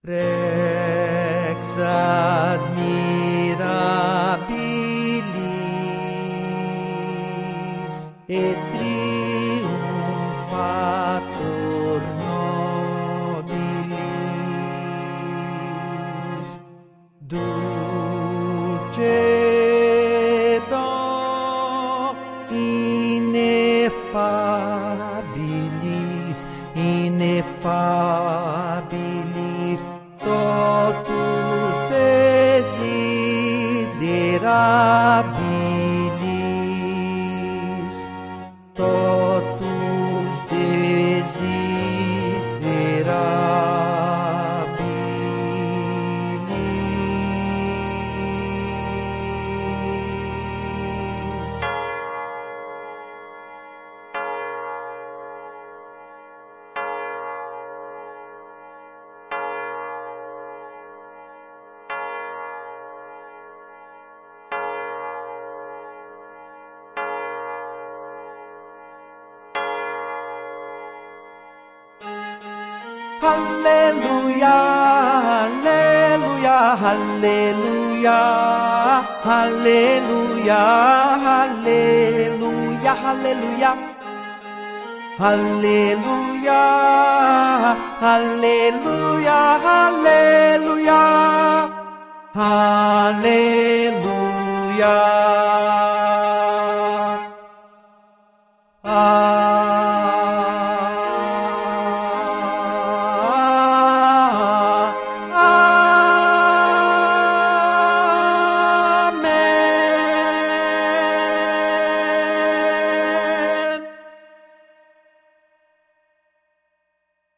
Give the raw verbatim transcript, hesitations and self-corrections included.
Rex admirabilis et triumphator nobilis, dulcedo ineffabilis, ineffabilis, totus desiderabilis, totus desiderabilis. Hallelujah, hallelujah, hallelujah, hallelujah, hallelujah, hallelujah, hallelujah, hallelujah, hallelujah, hallelujah.